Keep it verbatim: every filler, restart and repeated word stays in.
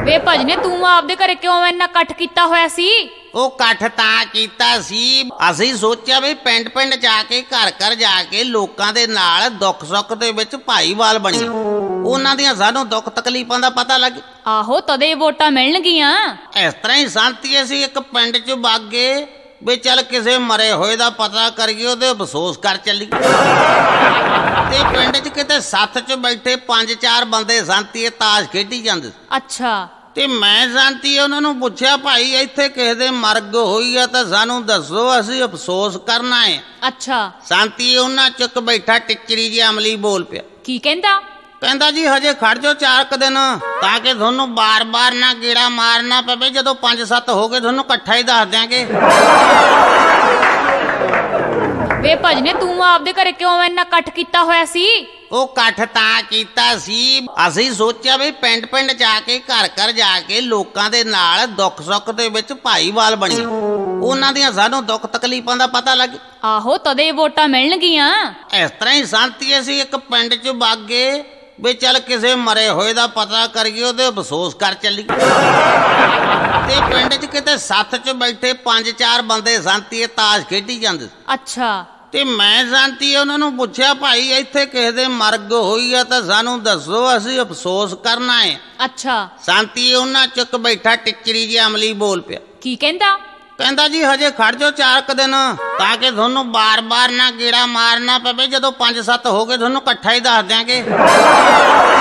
ਵੇ ਭਜਨੇ ਤੂੰ ਆਪਦੇ ਘਰੇ ਕਿਉਂ ਇੰਨਾ ਇਕੱਠ ਕੀਤਾ ਹੋਇਆ ਸੀ? ਉਹ ਇਕੱਠ ਤਾਂ ਕੀਤਾ ਸੀ, ਅਸੀਂ ਸੋਚਿਆ ਵੀ ਪਿੰਡ ਪਿੰਡ ਜਾ ਕੇ ਘਰ ਘਰ ਜਾ ਕੇ ਲੋਕਾਂ ਦੇ ਨਾਲ ਦੁੱਖ ਸੁੱਖ ਦੇ ਵਿੱਚ ਭਾਈਵਾਲ ਬਣੀਏ, ਉਹਨਾਂ ਦੀਆਂ ਸਾਨੂੰ ਦੁੱਖ ਤਕਲੀਫਾਂ ਦਾ ਪਤਾ ਲੱਗੇ। ਆਹੋ ਤਦੇ ਵੋਟਾਂ ਮਿਲਣਗੀਆਂ। ਇਸ ਤਰ੍ਹਾਂ ਹੀ ਸੰਤੀ ਅਸੀਂ ਇੱਕ ਪਿੰਡ 'ਚ ਬਾਗੇ ਵੀ ਚੱਲ ਕਿਸੇ ਮਰੇ ਹੋਏ ਦਾ ਪਤਾ ਕਰੀਏ, ਉਹਦੇ ਅਫਸੋਸ ਕਰ ਚੱਲੀਏ। ਤੇ ਪਿੰਡ 'ਚ ਕਿਤੇ ਸੱਥ 'ਚ ਬੈਠੇ ਪੰਜ ਚਾਰ ਬੰਦੇ ਸੰਤੀ ਤਾਸ਼ ਖੇਡੀ ਜਾਂਦੇ। ਅੱਛਾ। ਤੇ ਮੈਂ ਸੰਤੀ ਉਹਨਾਂ ਨੂੰ ਪੁੱਛਿਆ, ਭਾਈ ਇੱਥੇ ਕਿਸੇ ਦੇ ਮਰਗ ਹੋਈ ਆ ਤਾਂ ਸਾਨੂੰ ਦੱਸੋ, ਅਸੀਂ ਅਫਸੋਸ ਕਰਨਾ ਹੈ। ਅੱਛਾ। ਸੰਤੀ ਉਹਨਾਂ ਚੁੱਕ ਬੈਠਾ ਟਿੱਚਰੀ ਜਿਹਾ ਅਮਲੀ ਬੋਲ ਪਿਆ। ਕੀ ਕਹਿੰਦਾ? ਕਹਿੰਦਾ ਜੀ ਹਜੇ ਖੜ ਜਾਓ ਚਾਰ ਕੁ ਦਿਨ, ਤਾਂ ਕਿ ਤੁਹਾਨੂੰ ਬਾਰ-ਬਾਰ ਨਾ ਗੇੜਾ ਮਾਰਨਾ ਪਵੇ। ਜਦੋਂ ਪੰਜ ਸੱਤ ਹੋ ਗਏ ਤੁਹਾਨੂੰ ਇਕੱਠਾ ਹੀ ਦੱਸ ਦਿਆਂਗੇ। ਵੇ ਭਜਨੇ ਤੂੰ ਆਪਦੇ ਘਰੇ ਕਿਉਂ ਇੰਨਾ ਇਕੱਠ ਕੀਤਾ ਹੋਇਆ ਸੀ? ਉਹ ਇਕੱਠ ਤਾਂ ਕੀਤਾ ਸੀ, ਅਸੀਂ ਸੋਚਿਆ ਵੀ ਪਿੰਡ ਪਿੰਡ ਜਾ ਕੇ ਘਰ ਘਰ ਜਾ ਕੇ ਲੋਕਾਂ ਦੇ ਨਾਲ ਦੁੱਖ ਸੁੱਖ ਦੇ ਵਿੱਚ ਭਾਈਵਾਲ ਬਣੀਏ, ਉਹਨਾਂ ਦੀਆਂ ਸਾਨੂੰ ਦੁੱਖ ਤਕਲੀਫਾਂ ਦਾ ਪਤਾ ਲੱਗੇ। ਆਹੋ ਤਦੇ ਵੋਟਾਂ ਮਿਲਣਗੀਆਂ। ਇਸ ਤਰ੍ਹਾਂ ਹੀ ਸੰਤੀ ਅਸੀਂ ਇੱਕ ਪਿੰਡ 'ਚ ਬਾਗੇ ਵੀ ਚੱਲ ਕਿਸੇ ਮਰੇ ਹੋਏ ਦਾ ਪਤਾ ਕਰੀਏ, ਉਹਦੇ ਅਫਸੋਸ ਕਰ ਚੱਲੀਏ। ਤੇ ਪਿੰਡ 'ਚ ਕਿਤੇ ਸੱਥ 'ਚ ਬੈਠੇ ਪੰਜ ਚਾਰ ਬੰਦੇ ਸੰਤੀ ਤਾਸ਼ ਖੇਡੀ ਜਾਂਦੇ। ਅੱਛਾ। ਤੇ ਮੈਂ ਸੰਤੀ ਉਹਨਾਂ ਨੂੰ ਪੁੱਛਿਆ, ਭਾਈ ਇੱਥੇ ਕਿਸੇ ਦੇ ਮਰਗ ਹੋਈ ਆ ਤਾਂ ਸਾਨੂੰ ਦੱਸੋ, ਅਸੀਂ ਅਫਸੋਸ ਕਰਨਾ ਹੈ। ਅੱਛਾ। ਸੰਤੀ ਉਹਨਾਂ ਚੁੱਕ ਬੈਠਾ ਟਿੱਚਰੀ ਜਿਹਾ ਅਮਲੀ ਬੋਲ ਪਿਆ। ਕੀ ਕਹਿੰਦਾ? ਕਹਿੰਦਾ ਜੀ ਹਜੇ ਖੜ ਜਾਓ ਚਾਰ ਕੁ ਦਿਨ, ਤਾਂ ਕਿ ਤੁਹਾਨੂੰ ਬਾਰ-ਬਾਰ ਨਾ ਗੇੜਾ ਮਾਰਨਾ ਪਵੇ। ਜਦੋਂ ਪੰਜ ਸੱਤ ਹੋ ਗਏ ਤੁਹਾਨੂੰ ਇਕੱਠਾ ਹੀ ਦੱਸ ਦਿਆਂਗੇ।